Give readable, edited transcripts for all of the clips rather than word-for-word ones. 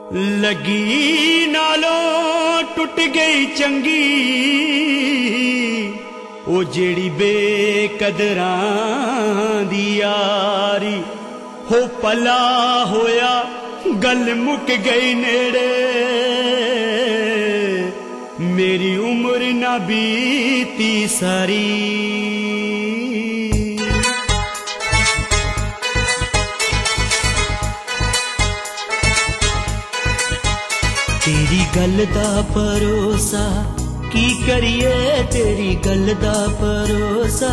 लगी नालों टुट गई चंगी ओ जेड़ी बेकदरां दी यारी हो पला होया गल मुक गई नेड़े मेरी उम्र ना बीती सारी। तेरी गल दा भरोसा की करिए तेरी गल दा भरोसा।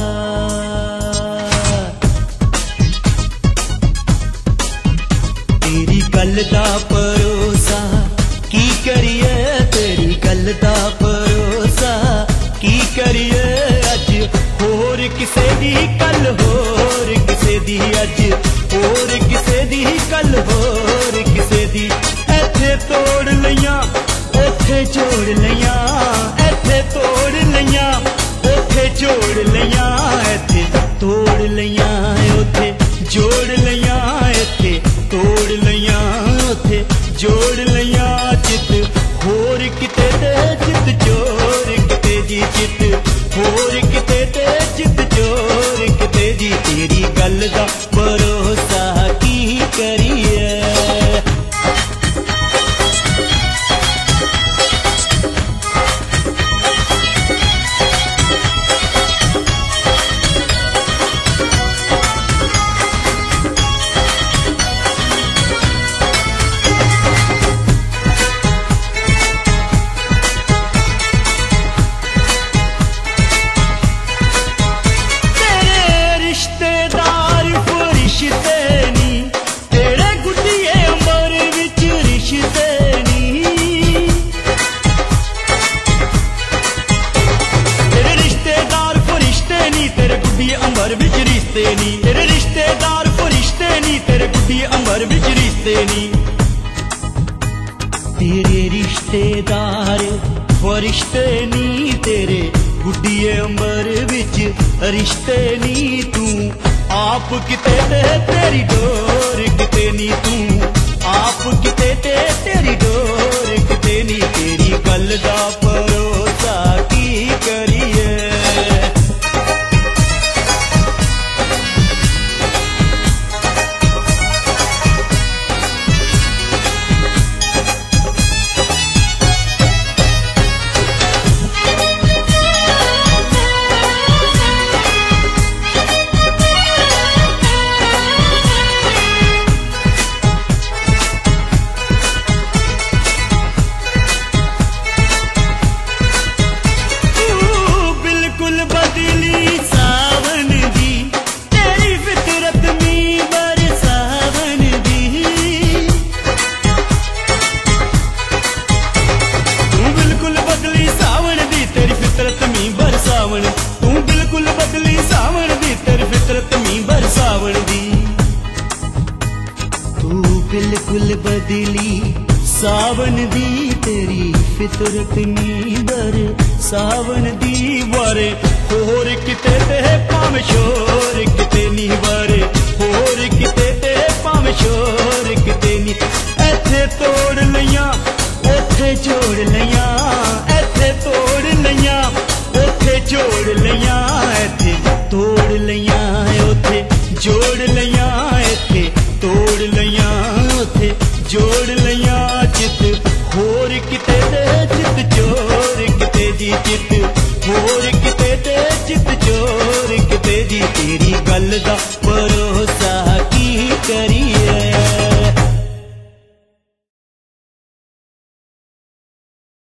तेरी गल दा भरोसा की करिए तेरी गल दा भरोसा की करिए अज होर किसे दी कल होर किसे दी अज होर किसे दी कल होर किसे दी। एथे तोड़ लिया ओथे जोड़ लिया एथे तोड़ लिया ओथे जोड़ लिया एथे तोड़ लिया ओथे जोड़ लिया एथे तोड़ लिया ओथे जोड़ लिया। चित होर किते ते चित चोर किते जी चित होर किते ते चित चोर किते जी। तेरी गल दा भरोसा की करिए। तेरे रिश्तेदार फरिश्ते नी तेरे गुड्डी अंबर बिच रिश्ते नी। तेरे रिश्तेदार फरिश्ते नी तेरे गुड्डी अंबर बिच रिश्ते नी। तू आप किते ते तेरी डोर किते नी तू आप किते ते तेरी डोर किते नी। तेरी गल दा भरोसा की करिए। तू बिल्कुल बदली सावन दी तेरी फितरत मी बरसावन दी। तू बिल्कुल बदली सावन दी तेरी फितरत मी बरसावन दी। वारे होर किते ते भावें शोर किते नी वारे होर किते ते भावें शोर किते नी। एथे तोड़ लिया ओथे जोड़ लिया एथे तोड़ लिया ओथे जोड़ लिया एथे तोड़ लिया ओथे जोड़ लिया एथे तोड़ लिया ओथे जोड़ लिया।